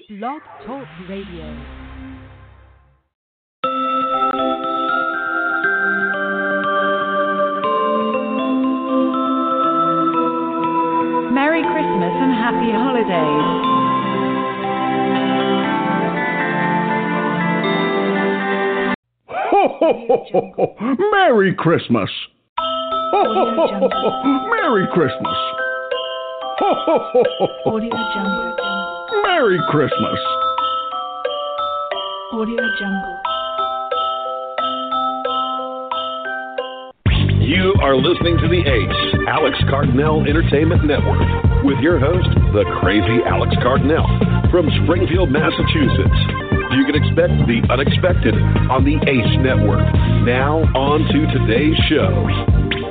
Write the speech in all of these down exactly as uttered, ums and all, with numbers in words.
Blog Talk Radio. Merry Christmas and Happy Holidays. Ho, ho, ho, ho, ho. Merry Christmas. Ho, ho, ho, ho, ho. Merry Christmas. Ho, ho, ho, ho, ho. Audio Jungle. Merry Christmas. Audio Jungle. You are listening to the Ace, Alex Cardinal Entertainment Network, with your host, the crazy Alex Cardinal, from Springfield, Massachusetts. You can expect the unexpected on the Ace Network. Now, on to today's show.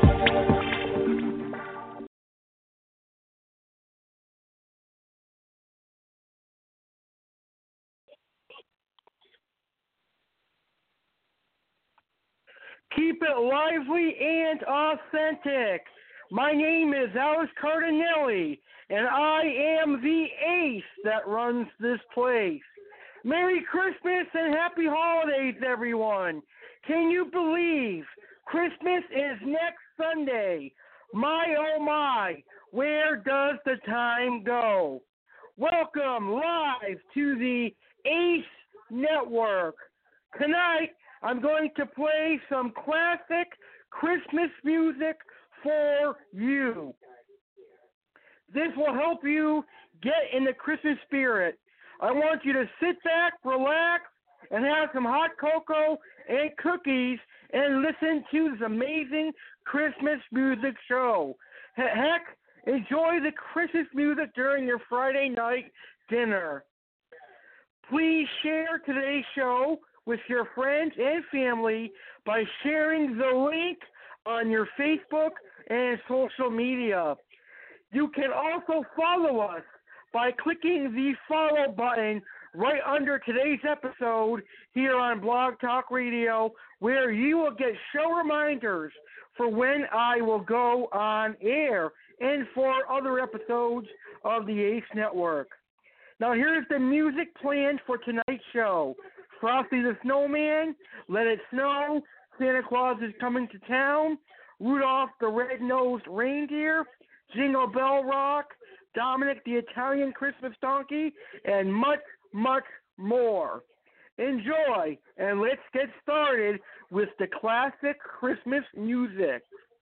Keep it lively and authentic. My name is Alex Cardinelli, and I am the ace that runs this place. Merry Christmas and Happy Holidays, everyone. Can you believe Christmas is next Sunday? My, oh my, where does the time go? Welcome live to the Ace Network. Tonight, I'm going to play some classic Christmas music for you. This will help you get in the Christmas spirit. I want you to sit back, relax, and have some hot cocoa and cookies and listen to this amazing Christmas music show. Heck, enjoy the Christmas music during your Friday night dinner. Please share today's show with your friends and family by sharing the link on your Facebook and social media. You can also follow us by clicking the follow button right under today's episode here on Blog Talk Radio, where you will get show reminders for when I will go on air and for other episodes of the Ace Network. Now here's the music planned for tonight's show. Frosty the Snowman, Let It Snow, Santa Claus is Coming to Town, Rudolph the Red-Nosed Reindeer, Jingle Bell Rock, Dominic the Italian Christmas Donkey, and much, much more. Enjoy, and let's get started with the classic Christmas music.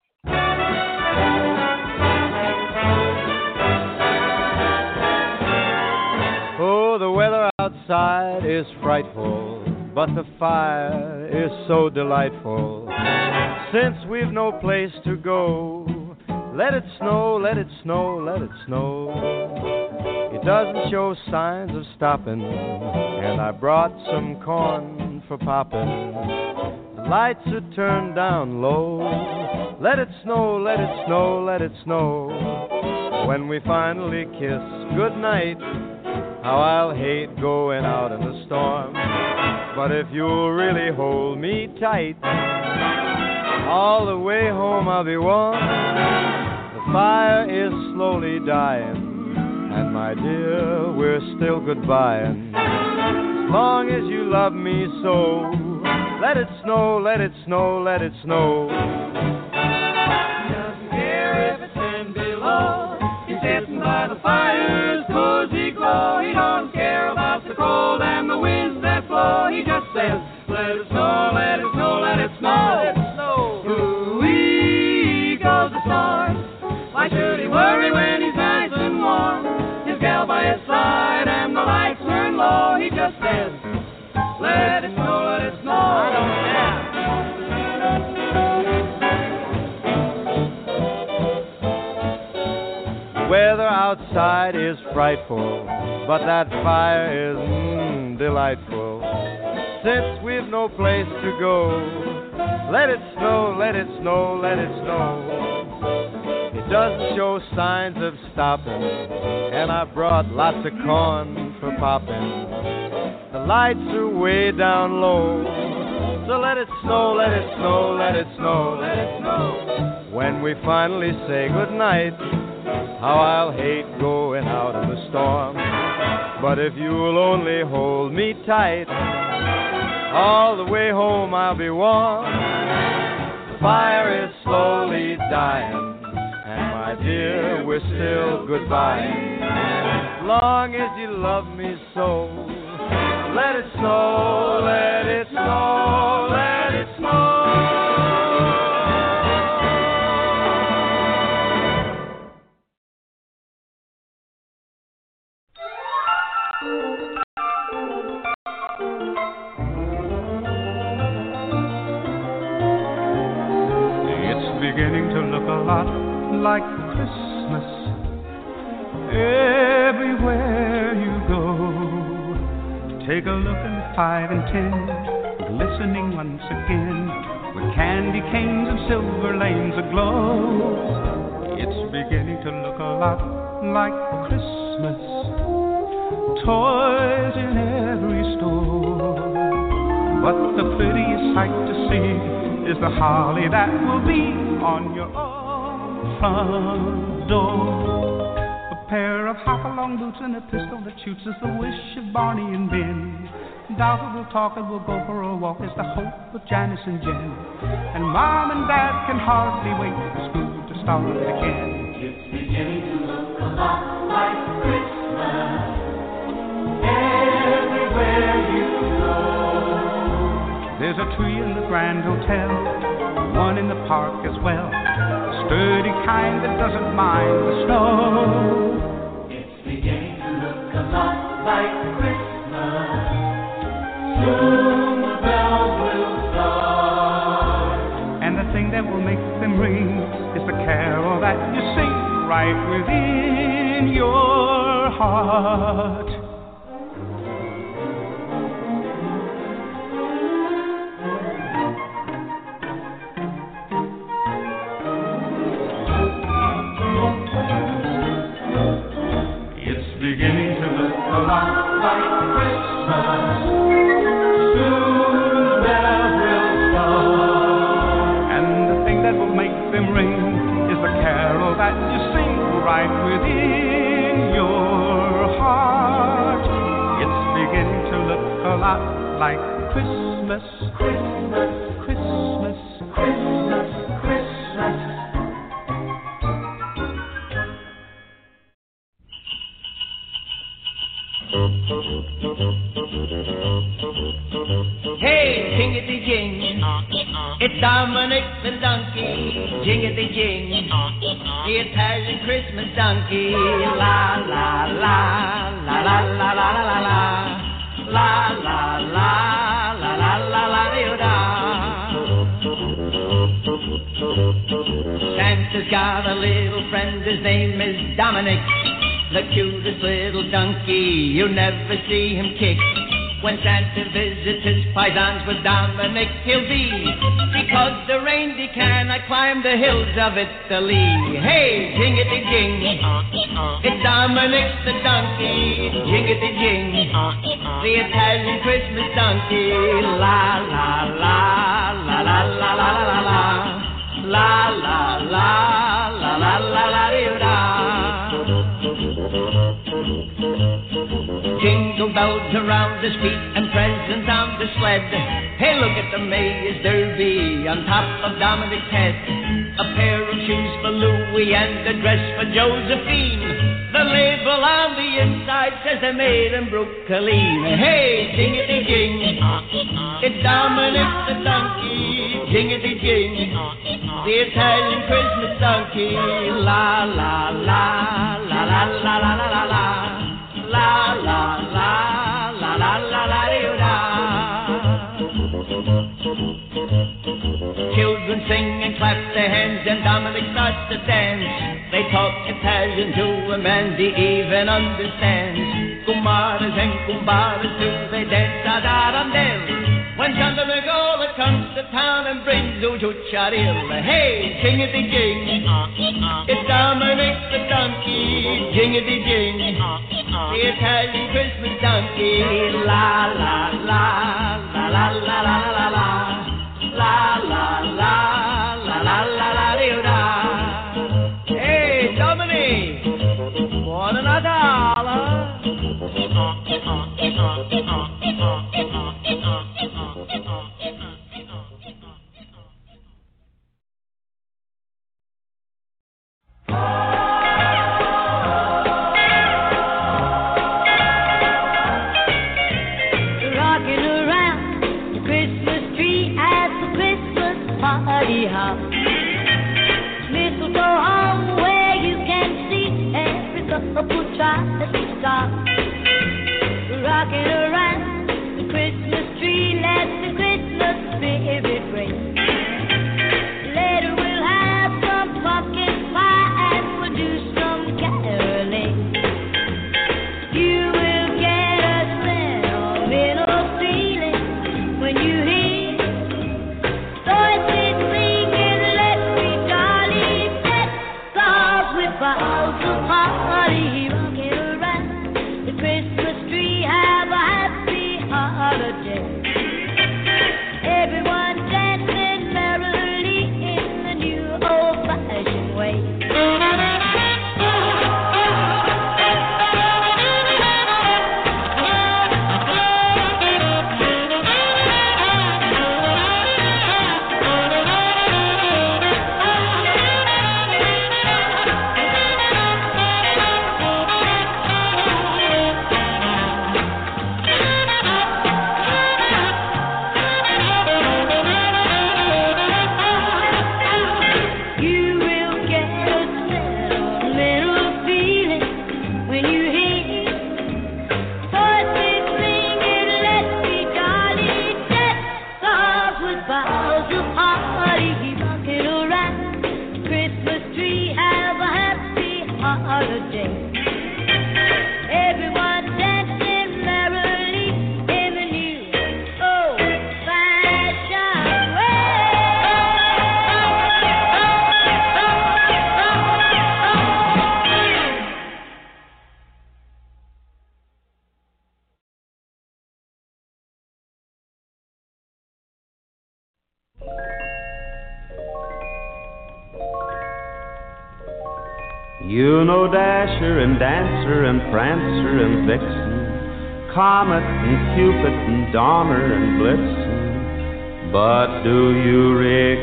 Oh, the weather outside is frightful, but the fire is so delightful. Since we've no place to go, let it snow, let it snow, let it snow. It doesn't show signs of stopping, and I brought some corn for popping. The lights are turned down low. Let it snow, let it snow, let it snow. When we finally kiss goodnight, how I'll hate going out in the storm. But if you'll really hold me tight, all the way home I'll be warm. The fire is slowly dying, and my dear, we're still goodbying. As long as you love me so, let it snow, let it snow, let it snow. He doesn't care if it's ten below. He's sitting by the fire's cozy glow. He don't care about the cold and the winds that blow. He just says, let it snow, let it snow, let it snow. Let it snow. Ooh-wee goes the storm. Why should he worry when he's nice and warm? His gal by his side and the lights turn low. He just says, let it snow, let it snow. I don't care. The weather outside is frightful, but that fire is mm, delightful. Since we've no place to go, let it snow, let it snow, let it snow. It doesn't show signs of stopping, and I brought lots of corn for popping. The lights are way down low, so let it snow, let it snow, let it snow, let it snow. When we finally say goodnight, how I'll hate going out in the storm. But if you'll only hold me tight, all the way home I'll be warm. The fire is slowly dying, and my dear, we're still goodbye. As long as you love me so, let it snow, let it snow, let it snow. Beginning to look a lot like Christmas everywhere you go. Take a look in five and ten, glistening once again, with candy canes and silver lanes aglow. It's beginning to look a lot like Christmas, toys in every store. But the prettiest sight to see is the holly that will be on your own front door. A pair of hop-along boots and a pistol that shoots is the wish of Barney and Ben. Dolphin will talk and we'll go for a walk is the hope of Janice and Jen. And Mom and Dad can hardly wait for school to start again. It's beginning to look a lot like Christmas everywhere you go. There's a tree in the Grand Hotel, one in the park as well, sturdy kind that doesn't mind the snow. It's beginning to look a lot like Christmas. Soon the bells will start. And the thing that will make them ring is the carol that you sing right within your heart. Beginning to look a lot like Christmas. Soon the bells will start. And the thing that will make them ring is the carol that you sing right within your heart. It's beginning to look a lot like Christmas. Christmas, Christmas, Christmas, Christmas. Hey, jingity-jing, it's Dominic the donkey, jingity-jing, the Italian Christmas donkey, la la la, la la la la la la, la la la, la la la la da. Santa's got a little friend, his name is Dominic, the cutest little donkey, you never see him kick. When Santa visits his paisans with Dominic, he'll be, because the reindeer cannot climb the hills of Italy. Hey, jingity-jing, it's Dominic the donkey, jingity-jing, the Italian Christmas donkey, la la la, la la la la la la, la la la, la la la la da. Jingle bells around his feet and presents on the sled. Hey, look at the Mayor's Derby on top of Dominic's head. A pair of shoes for Louie and a dress for Josephine. The label on the inside says they're made in Brooklyn. Hey, jingity-jing, it's Dominic the donkey, jingity-jing, the Italian Christmas donkey, la la la, la la la la la la la. La la la la la la la da. Children sing and clap their hands and Dominic starts to dance. They talk Italian to him and he even understands. Kumaras and kumbaras too, they dance a darandel. When Santa Nicola comes to town and brings Ujucharil, hey, jingity-jing, it's Dominic the donkey, jingity-jing, the Italian Christmas donkey, la la la, la la la la la la, la la la, la la la la da. Hey, Dominic, want another dollar? You know Dasher and Dancer and Prancer and Vixen, Comet and Cupid and Donner and Blitzen. But do you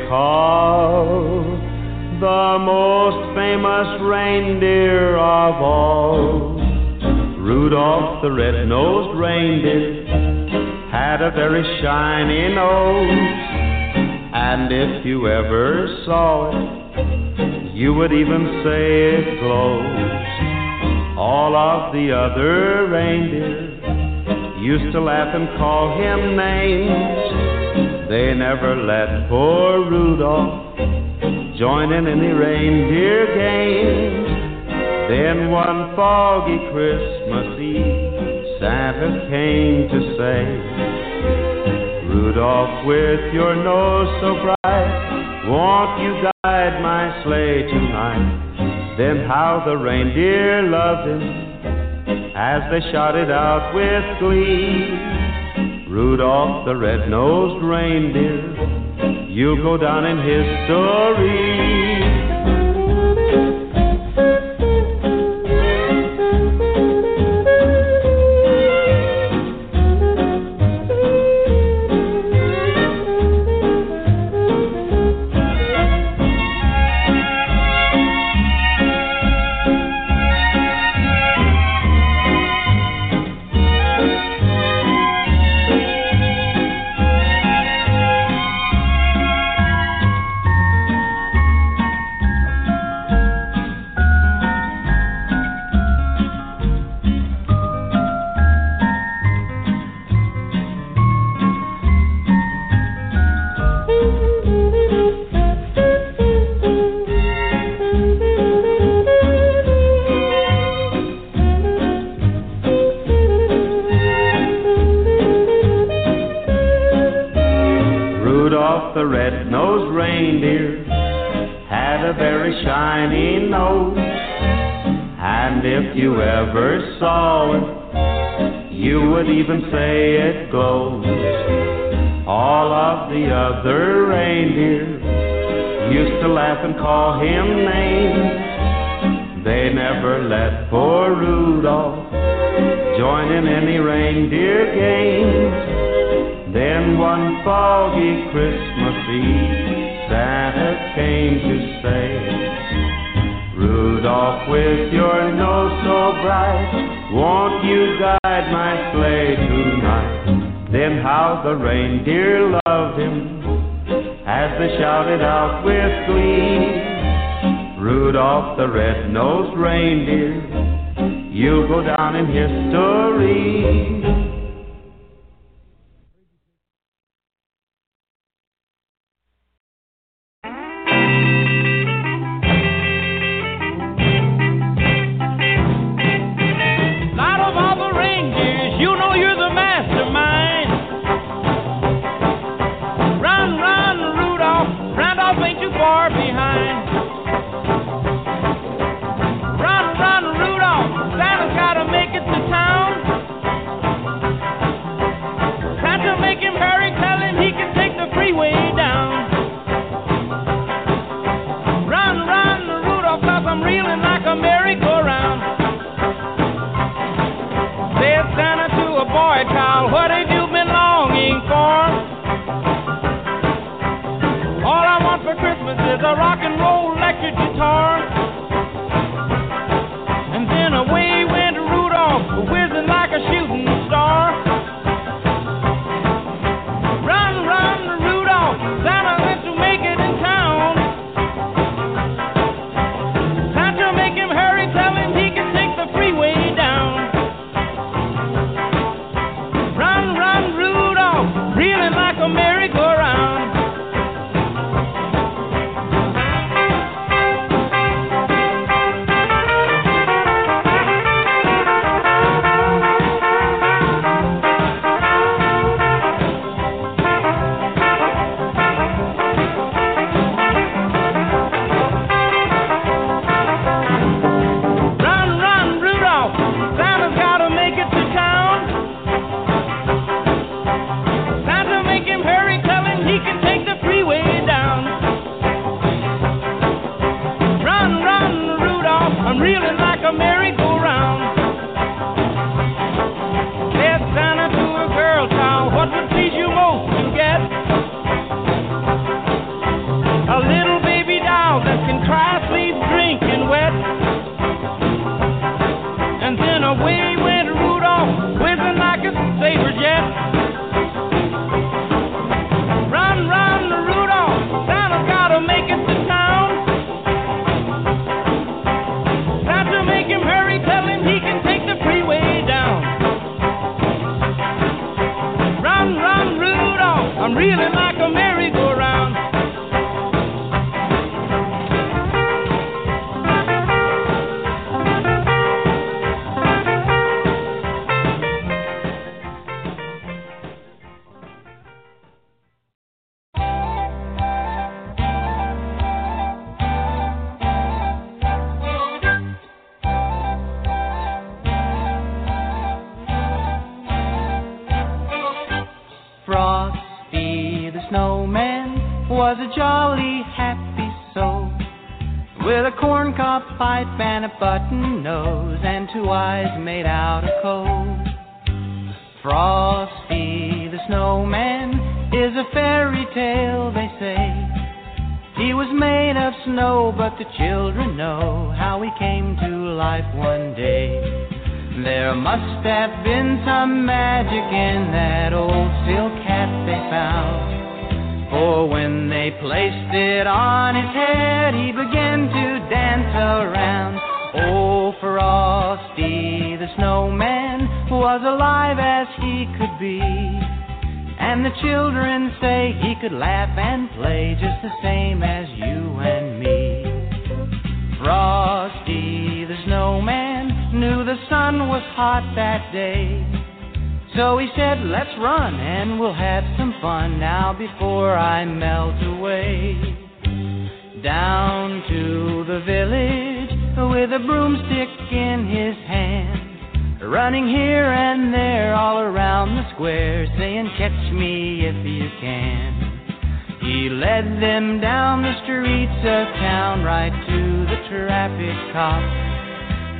recall the most famous reindeer of all? Rudolph the red-nosed reindeer had a very shiny nose, and if you ever saw it, you would even say it glows. All of the other reindeer used to laugh and call him names. They never let poor Rudolph join in any reindeer games. Then one foggy Christmas Eve, Santa came to say, Rudolph, with your nose so bright, won't you guide my sleigh tonight? Then how the reindeer loved him as they shouted out with glee, Rudolph the red-nosed reindeer, you'll go down in history. The red-nosed reindeer had a very shiny nose, and if you ever saw it, you would even say it glows. All of the other reindeer used to laugh and call him names. They never let poor Rudolph join in any reindeer games. Then one foggy Christmas Eve, Santa came to say, Rudolph, with your nose so bright, won't you guide my sleigh tonight? Then how the reindeer loved him as they shouted out with glee, Rudolph the red-nosed reindeer, you'll go down in history.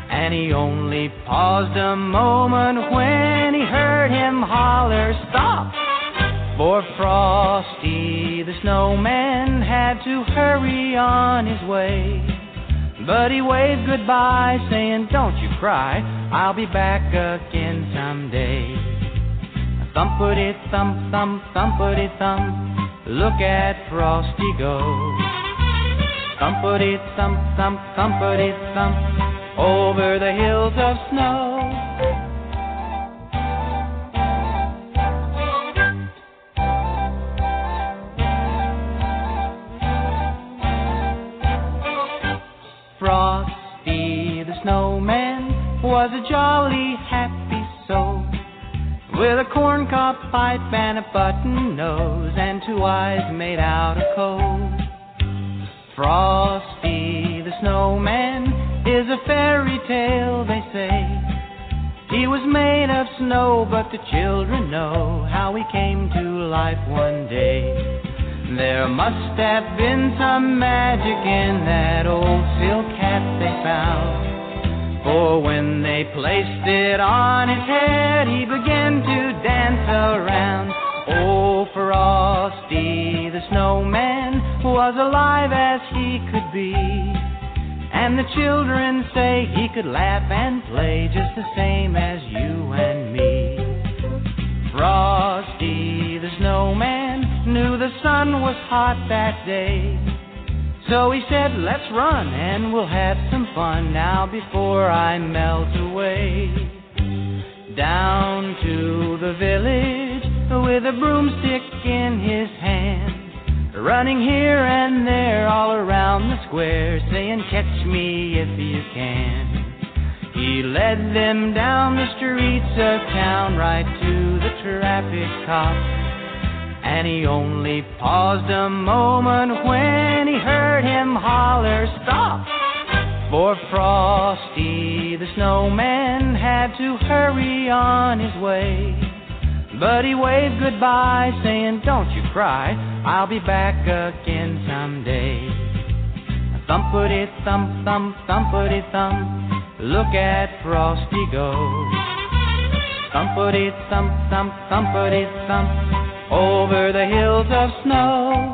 and he only paused a moment when he heard him holler, "Stop!" For Frosty the Snowman had to hurry on his way. But he waved goodbye, saying, "Don't you cry, I'll be back again someday." Thumpity thump, thump, thumpity thump, look at Frosty go. Thumpity thump, thump, thumpity thump, over the hills of snow. Frosty the Snowman was a jolly happy soul, with a corncob pipe and a button nose and two eyes made out of coal. Frosty the Snowman is a fairy tale, they say. He was made of snow, but the children know how he came to life one day. There must have been some magic in that old silk hat they found, for when they placed it on his head, he began to dance around. Oh, Frosty the Snowman was alive as he could be, and the children say he could laugh and play just the same as you and me. Frosty the Snowman knew the sun was hot that day, so he said, "Let's run and we'll have some fun now before I melt away." Down to the village with a broomstick in his hand, running here and there all around the square, saying, "Catch me if you can." He led them down the streets of town right to the traffic cop, and he only paused a moment when he heard him holler, "Stop!" For Frosty the Snowman had to hurry on his way. But he waved goodbye, saying, "Don't you cry, I'll be back again someday." Thumpity thump, thump, thumpity thump, look at Frosty go. Thumpity thump, thump, thumpity thump, over the hills of snow.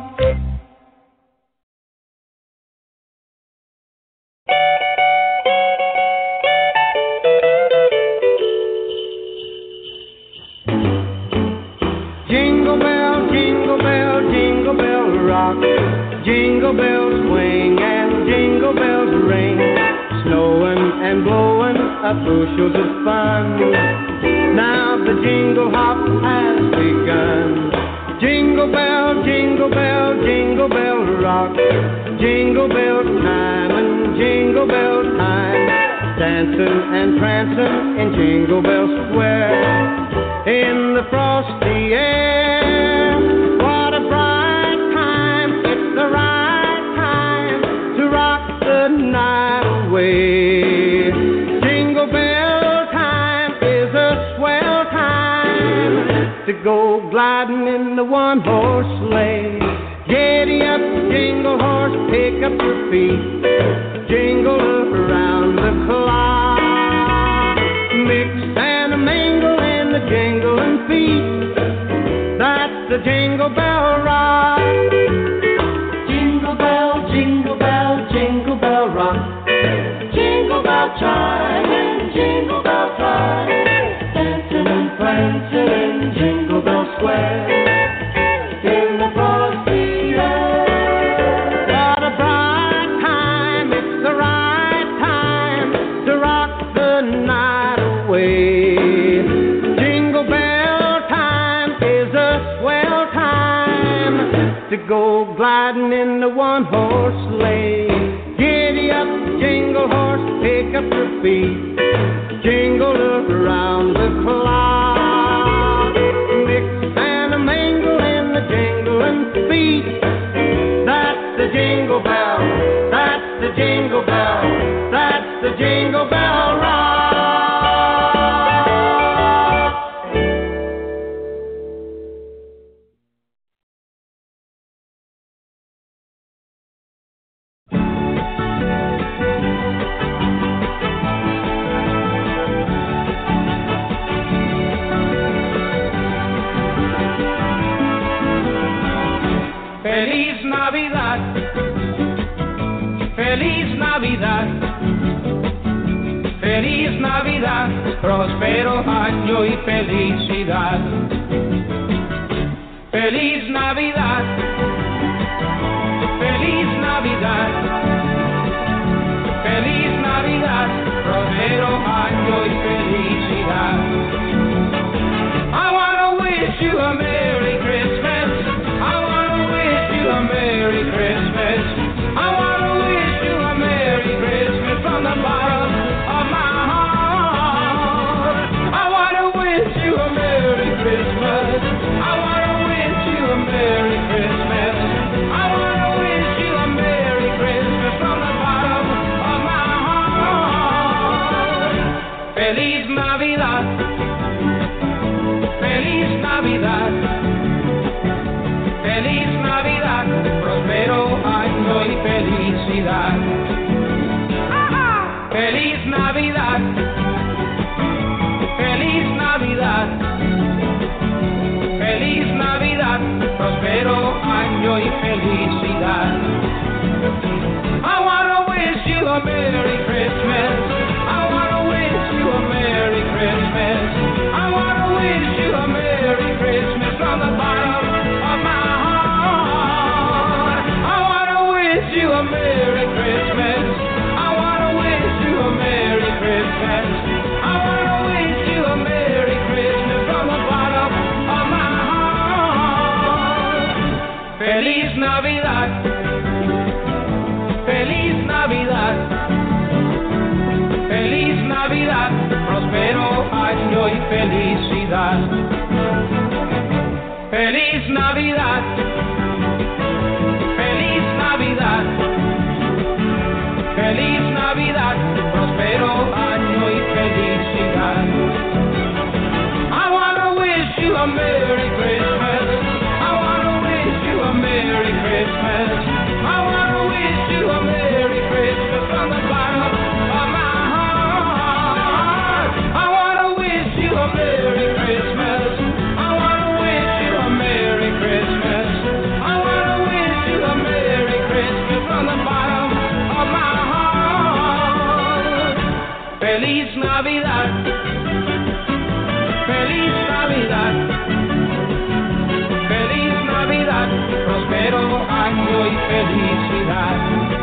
Jingle bell, jingle bell, jingle bell rock. Jingle bells swing and jingle bells ring. Snowing and blowing up bushels of fun. Now the jingle hop has begun. Jingle bell, jingle bell, jingle bell rock. Jingle bell time and jingle bell time. Dancing and prancing in Jingle Bell Square. In the frosty air, what a bright time. It's the right time to rock the night away. Jingle bell time is a swell time to go gliding in the one-horse sleigh. Giddy up, jingle horse, pick up your feet. Jingle up around the clock. Mix and a mingle in the jingling feet. That's the Jingle Bell Rock. Jingle bell, jingle bell, jingle bell rock. Jingle bell chime and jingle bell time. Dancing and prancing in Jingle Bell Square. In the frosty air. What a bright time, it's the right time to rock the night away. Jingle bell time is a swell time to go gliding in the one-horse sleigh. Giddy up, jingle horse, pick up your feet. Jingle up around the clock. Mix and a mingle in the jingling feet. That's the Jingle Bell, that's the Jingle Bell, that's the Jingle Bell Rock. Feliz Navidad, feliz Navidad, próspero año y felicidad. Feliz Navidad, feliz Navidad, feliz Navidad, próspero año y felicidad. I wanna wish you a Merry Christmas. I wanna wish you a Merry Christmas. I wanna wish you a Merry Christmas from the bottom of my heart. I wanna wish you a Merry Christmas. I wanna wish you a Merry Christmas. I wanna wish you a Merry Christmas from the bottom of my heart. Feliz Navidad, feliz Navidad, feliz Navidad, próspero año y felicidad. Feliz Navidad, feliz Navidad, feliz Navidad, próspero año y felicidad. I wanna wish you a Merry Christmas. I wanna wish you a Merry Christmas. I wanna wish you a Merry Christmas from the bottom of my heart. I wanna wish you a Merry Christmas. I wanna wish you a Merry Christmas. I wanna wish you a Merry Christmas from the bottom of my heart. Feliz Navidad, feliz Navidad, feliz Navidad, próspero año y felicidad. Feliz Navidad, feliz Navidad, feliz Navidad, próspero año y felicidad. I wanna wish you a Merry Christmas. I wanna wish you a Merry Christmas. I wanna wish you a Merry Christmas from the bottom of my heart. I wanna wish you a Merry Christmas. I wanna wish you a Merry Christmas. I wanna wish you a Merry Christmas from the bottom of my heart. Feliz Navidad, feliz Navidad, feliz Navidad, próspero año y felicidad.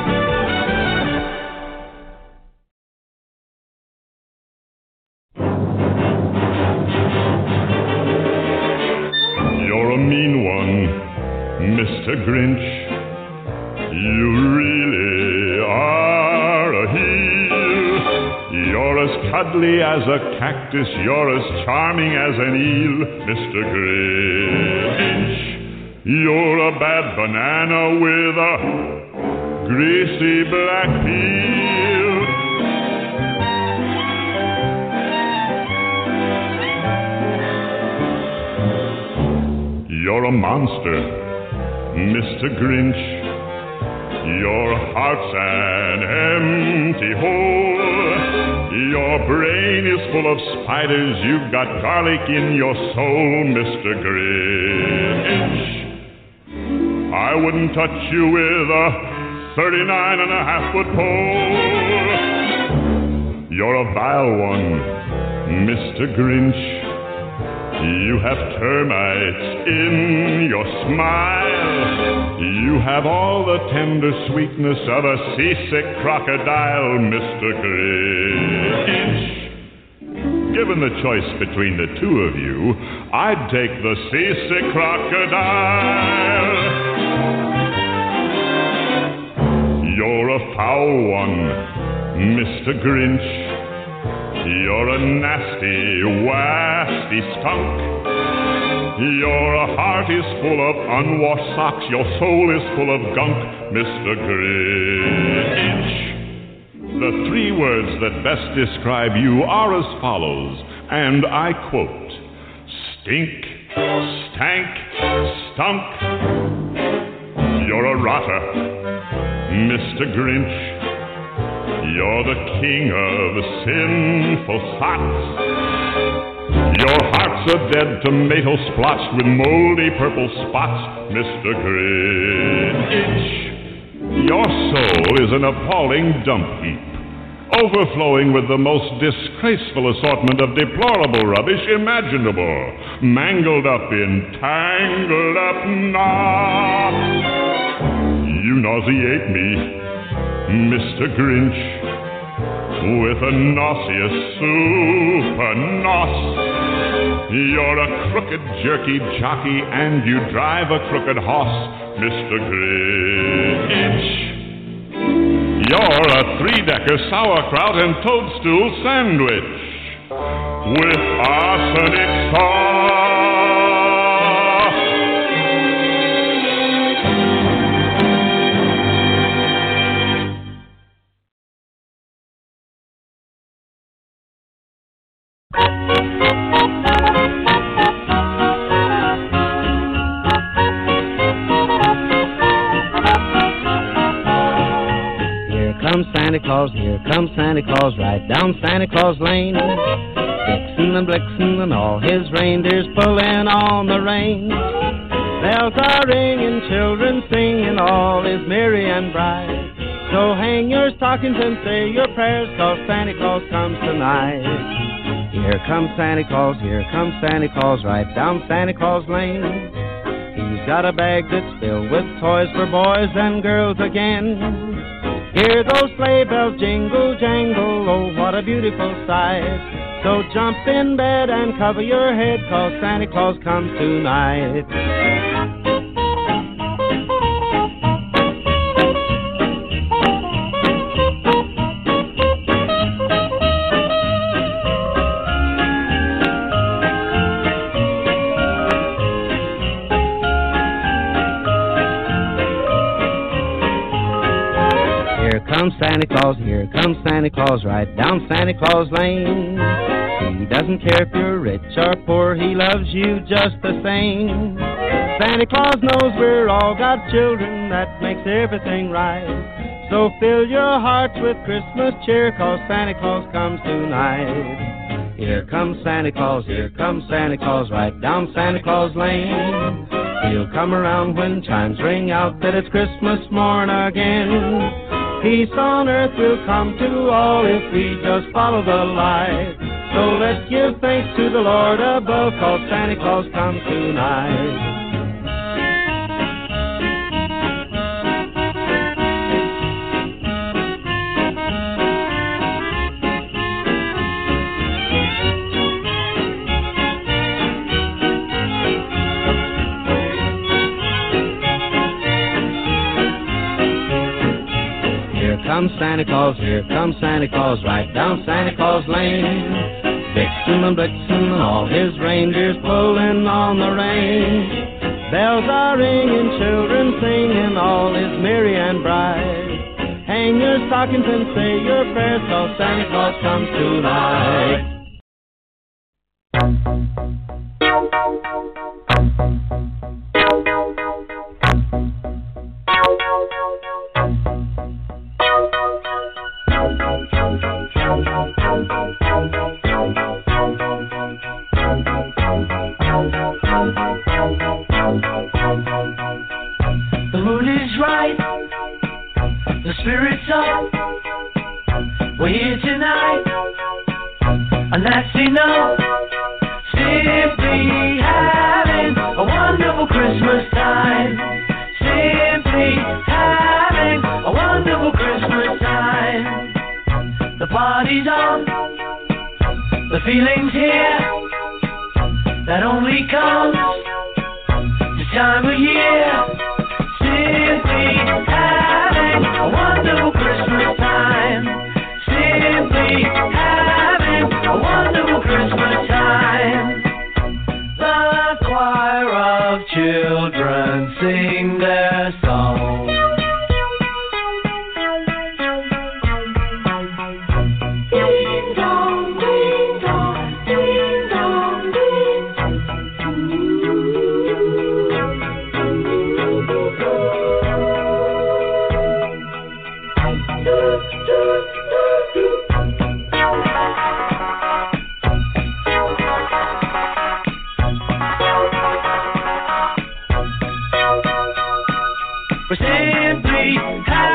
You're a mean one, Mister Grinch. You really are a heel. You're as cuddly as a cactus. You're as charming as an eel, Mister Grinch. You're a bad banana with a greasy black peel. You're a monster, Mister Grinch. Your heart's an empty hole. Your brain is full of spiders. You've got garlic in your soul, Mister Grinch. I wouldn't touch you with a thirty-nine and a half foot pole. You're a vile one, Mister Grinch. You have termites in your smile. You have all the tender sweetness of a seasick crocodile, Mister Grinch. Given the choice between the two of you, I'd take the seasick crocodile. You're a foul one, Mister Grinch. You're a nasty, wasty skunk. Your heart is full of unwashed socks. Your soul is full of gunk, Mister Grinch. The three words that best describe you are as follows, and I quote: stink, stank, stunk. You're a rotter, Mister Grinch. You're the king of sinful sots. Your heart's a dead tomato splotched with moldy purple spots, Mister Grinch. Your soul is an appalling dump heap, overflowing with the most disgraceful assortment of deplorable rubbish imaginable, mangled up in tangled up knots. You nauseate me, Mister Grinch, with a nauseous super nos. You're a crooked, jerky jockey, and you drive a crooked horse, Mister Grinch. You're a three-decker sauerkraut and toadstool sandwich with arsenic sauce. Santa Claus, here comes Santa Claus, right down Santa Claus Lane. Vixen and Blixen and all his reindeers pulling on the reins. Bells are ringing, children singing, all is merry and bright. So hang your stockings and say your prayers, 'cause Santa Claus comes tonight. Here comes Santa Claus, here comes Santa Claus, right down Santa Claus Lane. He's got a bag that's filled with toys for boys and girls again. Hear those sleigh bells jingle, jangle, oh, what a beautiful sight. So jump in bed and cover your head, 'cause Santa Claus comes tonight. Here comes Santa Claus, here comes Santa Claus, right down Santa Claus Lane. He doesn't care if you're rich or poor, he loves you just the same. Santa Claus knows we're all God's children, that makes everything right. So fill your hearts with Christmas cheer, 'cause Santa Claus comes tonight. Here comes Santa Claus, here comes Santa Claus, right down Santa Claus Lane. He'll come around when chimes ring out that it's Christmas morn again. Peace on earth will come to all if we just follow the light. So let's give thanks to the Lord above, 'cause Santa Claus comes tonight. Here comes Santa Claus, here comes Santa Claus, right down Santa Claus Lane. Vixen and Blixen and all his reindeers pulling on the reins. Bells are ringing, children singing, all is merry and bright. Hang your stockings and say your prayers, 'cause Santa Claus comes tonight. The mood is right, the spirit's up. We're here tonight, and that's enough. Simply having a wonderful Christmas time. Simply having a wonderful Christmas time. The party's on, the feeling's here, that only comes this time of year. Simply having a wonderful Christmas time. Simply having a wonderful Christmas time. The choir of children sing their song. Ding dong, ding dong, ding dong, ding. We're simply having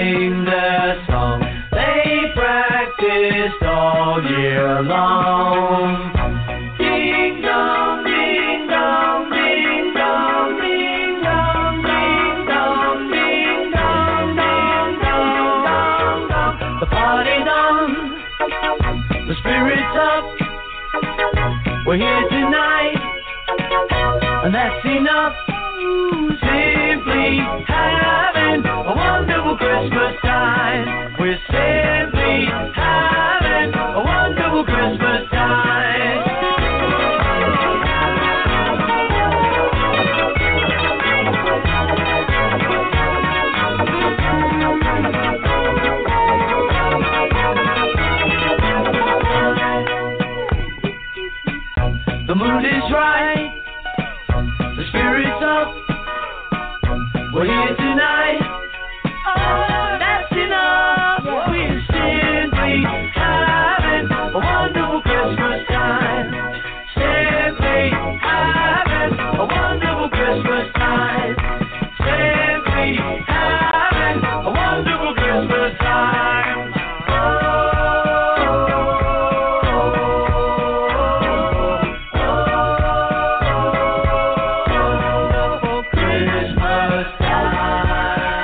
sing their song they practiced all year long. Ding dong, ding dong, ding dong, ding dong, ding dong, ding dong, ding dong, dong, dong. The party's on, the spirit's up. We're here tonight, and that's enough. Simply having a wonderful Christmas time. We're simply having a wonderful Christmas time. The mood is right, the spirit's up. We're here tonight. Oh, that's enough. We're simply having a wonderful Christmas time. Simply having a wonderful Christmas time. Simply having a wonderful Christmas time. Christmas time.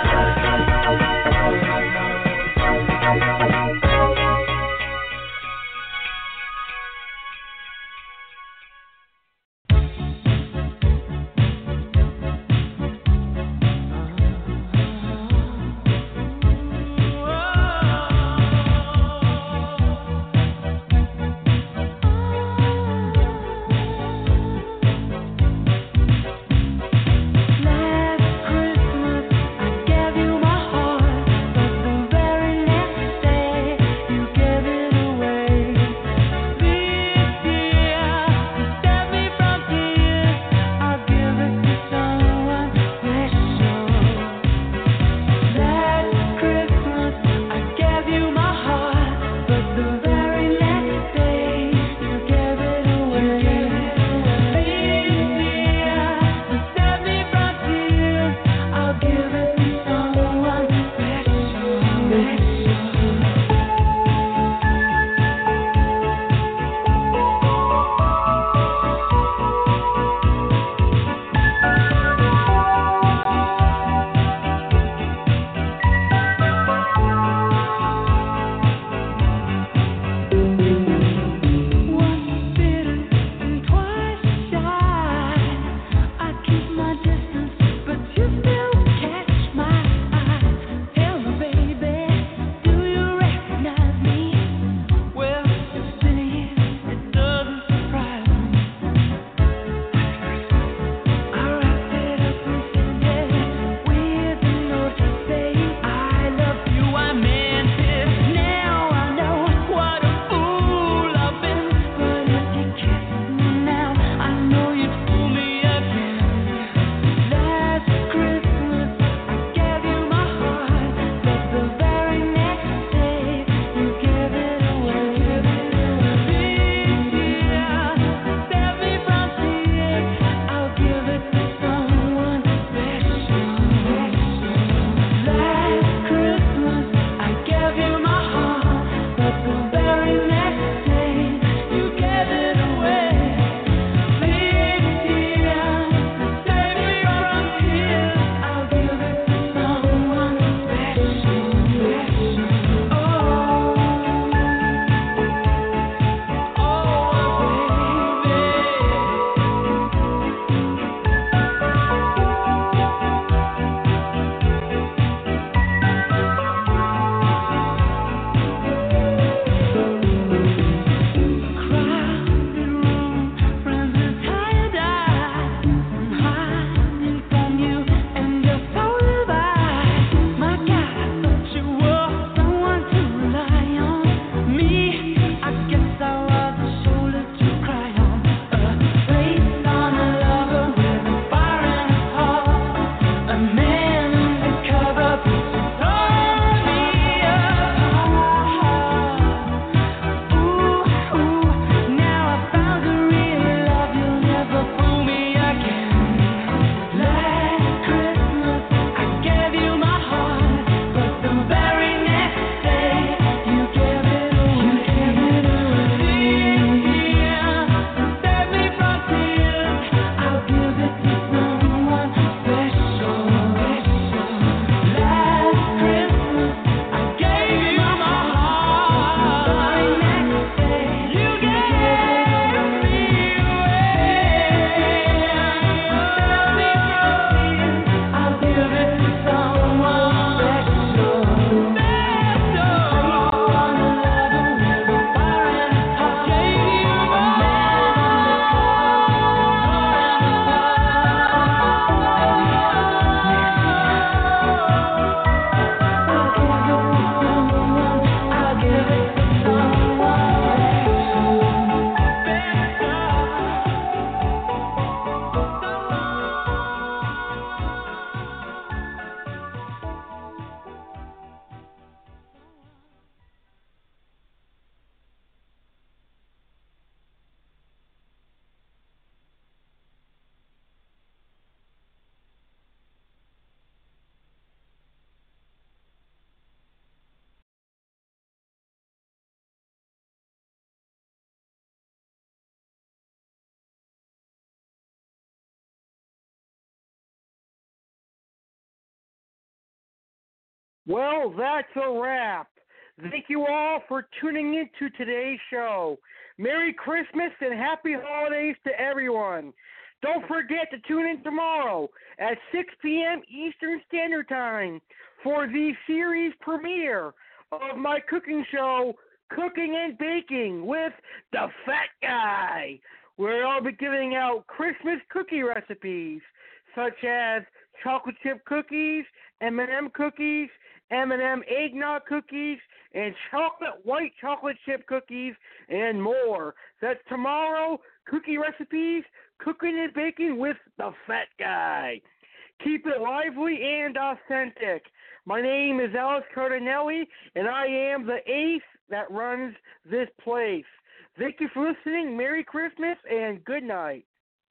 Well, that's a wrap. Thank you all for tuning in to today's show. Merry Christmas and Happy Holidays to everyone. Don't forget to tune in tomorrow at six p.m. Eastern Standard Time for the series premiere of my cooking show, Cooking and Baking with the Fat Guy, where I'll be giving out Christmas cookie recipes such as chocolate chip cookies, M and M cookies, M and M eggnog cookies, and chocolate white chocolate chip cookies, and more. That's tomorrow, cookie recipes, cooking and baking with the Fat Guy. Keep it lively and authentic. My name is Alex Cardinelli, and I am the ace that runs this place. Thank you for listening. Merry Christmas and good night.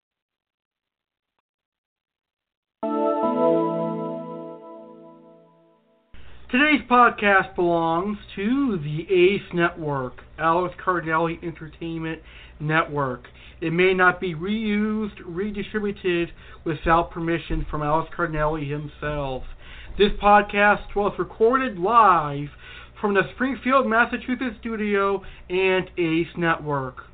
Today's podcast belongs to the ACE Network, Alex Cardinelli Entertainment Network. It may not be reused, redistributed without permission from Alex Cardinelli himself. This podcast was recorded live from the Springfield, Massachusetts studio and ACE Network.